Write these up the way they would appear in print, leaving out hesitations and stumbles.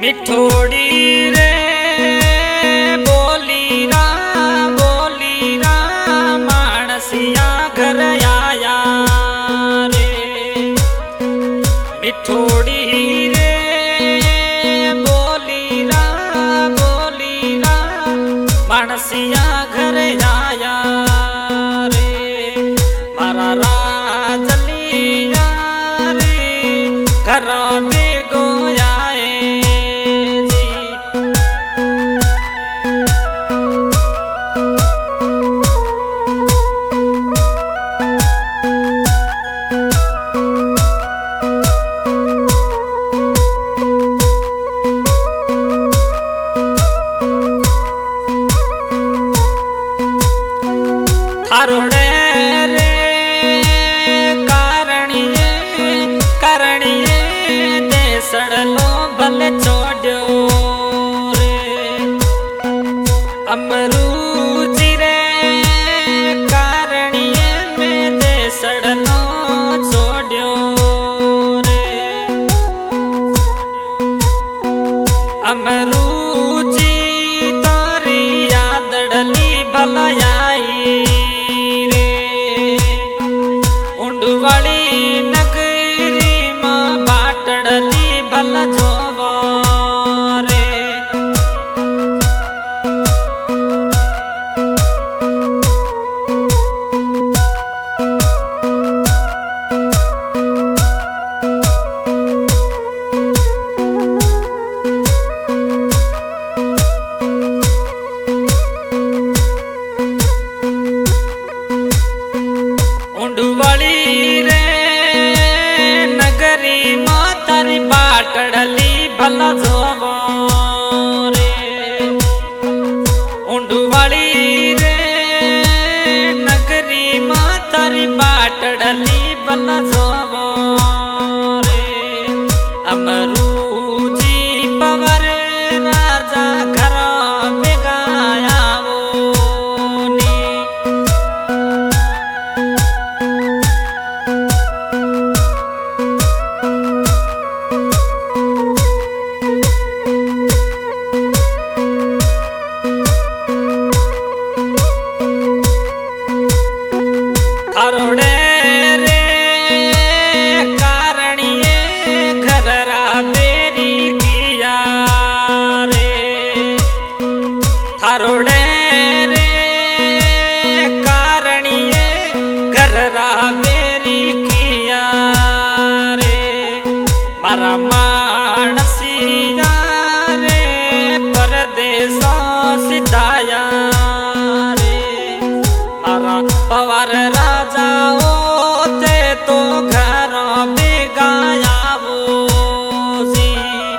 मिठोड़ी रे बोली रा मानसिया घर आया रे। मिठोड़ी रे बोली रा मानसिया घर आया रे। मारा राजलिया रे घर में गोयाए थारोड़े रे कारणिये देसड़ लो भले छोड़ो रे। अमरूजी रे कारणिये में देसड़ लो छोड़ो रे। अमरूजी तारी यादड़ली भलाई वाली नगरी मां बाटड़ली भल जोवा रे। उंडवाली रे नगरी मातारी बाटड़ली भला जोवो रे। उंडवाली रे नगरी मातारी बाटड़ली भला जोवो रे। अमरूजी पवर राजा घर में गाया वो नी। थारोड़े रे कारणिये घररा मेरी किया रे। थारोड़े रे कारणिये घररा मेरी किया रे। मारा मानसिया रे परदेसा सिधाया रे। मारा पवार राजा होते तो घर में गाया वो सी।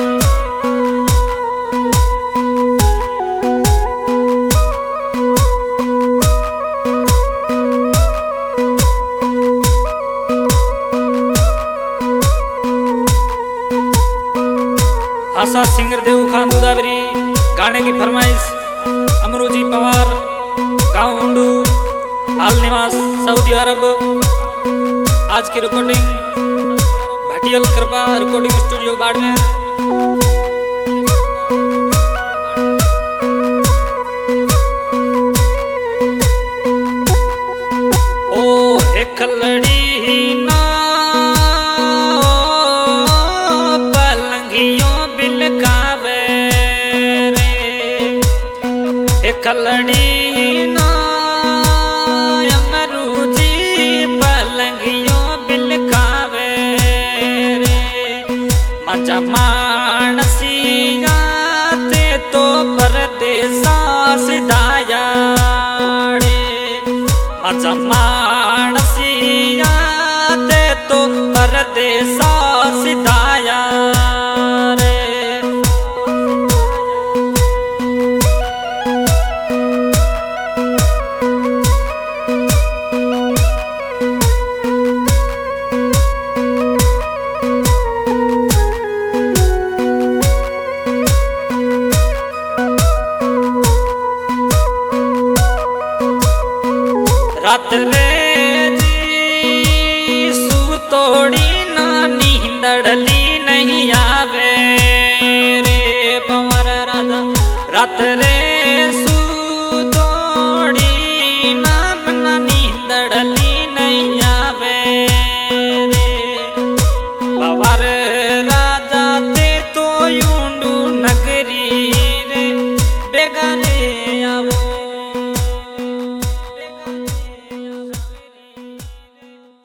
आशा सिंगर देव खान गोदावरी गाने की फरमाइश अमरूजी पवार गाँव हुंडू हाल निवास सऊदी अरब। आज की रिकॉर्डिंग भटियल कृपा रिकॉर्डिंग स्टूडियो बाड़मेर। ओ एक लड़ी ना पलंगियों बिलकावे रे। एक लड़ी ना मानसिया ते तो परदेसा सिधाया रे। अच्छा मानसिया ते तो परदेसा सिधाया रे। रात रे जी सुतोड़ी ना नींदड़ली नहीं आवे रे। रात रे